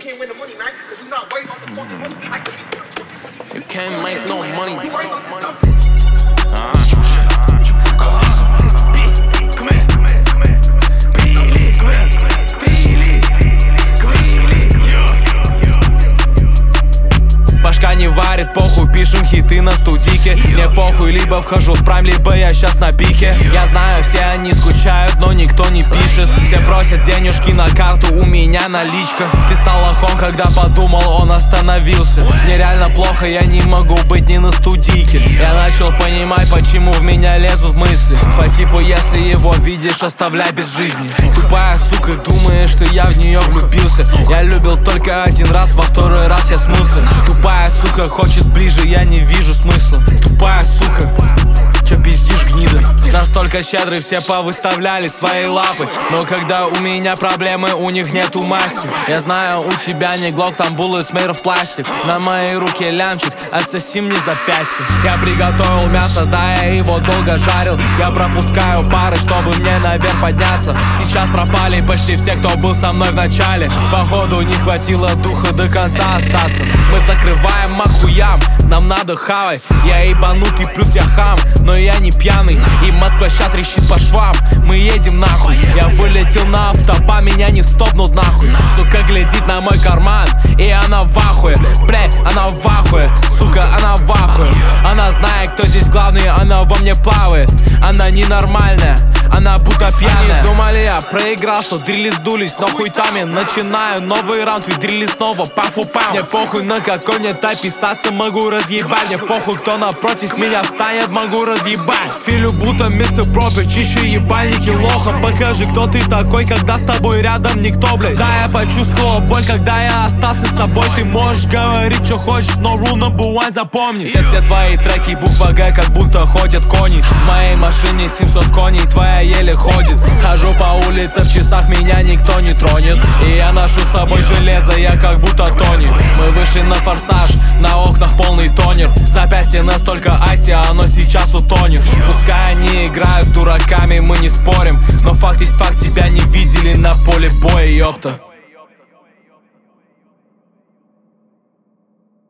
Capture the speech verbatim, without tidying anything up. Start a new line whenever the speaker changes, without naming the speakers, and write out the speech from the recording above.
can't win the money, man, because you're not worried about the fucking money. I can't win the fucking money.
You can't make no money.
You worry about this stuff.
Башка не варит, похуй, пишем хиты на студике. Мне похуй, либо вхожу в прайм, либо я щас на пике. Я знаю, все они скучают, но никто не пишет. Все просят денежки на карту, у меня наличка. Ты стал лохом, когда подумал, он остановился. Мне реально плохо, я не могу быть не на студийке. Я начал понимать, почему в меня лезут мысли. По типу, если его видишь, оставляй без жизни. Тупая сука, думаешь, что я в нее влюбился. Я любил только один раз, во второй раз я смылся. Тупая сука хочет ближе, я не вижу смысла. Тупая сука, чё пиздишь, гнида? Настолько щедрый, все повыставляли свои лапы. Но когда у меня проблемы, у них нету масти. Я знаю, у тебя не глок, там bullets made of plastic. На моей руке лямчик, отсоси мне запястье. Я приготовил мясо, да, я его долго жарил. Я пропускаю пары, чтобы мне наверх подняться. Сейчас пропали почти все, кто был со мной в начале. Походу не хватило духа до конца остаться. Мы закрываем охуям, нам надо хавать. Я ебанутый, плюс я хам, но я не пьяный. И Москва ща трещит по швам, мы едем нахуй. Я вылетел на автобан, меня не стопнут нахуй. Сука глядит на мой карман, и она в ахуе. Блядь, она в ахуе, сука, она в ахуе. Она знает, кто здесь главный, она во мне плавает. Она ненормальная, она будто пьяная. Они думали, я проиграл, что дрили сдулись, но хуй там я начинаю новый раунд, ведь дрили снова пафу-пау. Мне похуй на какой мне тайп писаться, могу разъебать. Мне похуй, кто напротив меня встанет, могу разъебать. Филю будто мистер Пропер, чищу ебальники лохом. Покажи, кто ты такой, когда с тобой рядом никто, блядь. Да, я почувствовал боль, когда я остался с собой. Ты можешь говорить, что хочешь, но rule number one запомни. Все, все твои треки, буква Г, как будто ходят кони. В моей машине семьсот коней, твоя еле ходит. Хожу по улице, в часах меня никто не тронет. И я ношу с собой железо, я как будто Тони. Мы вышли на форсаж, на окнах полный тонер. Запястье настолько айси, оно сейчас утонет. Пускай они играют с дураками, мы не спорим, но факт есть факт, тебя не видели на поле боя, ёпта.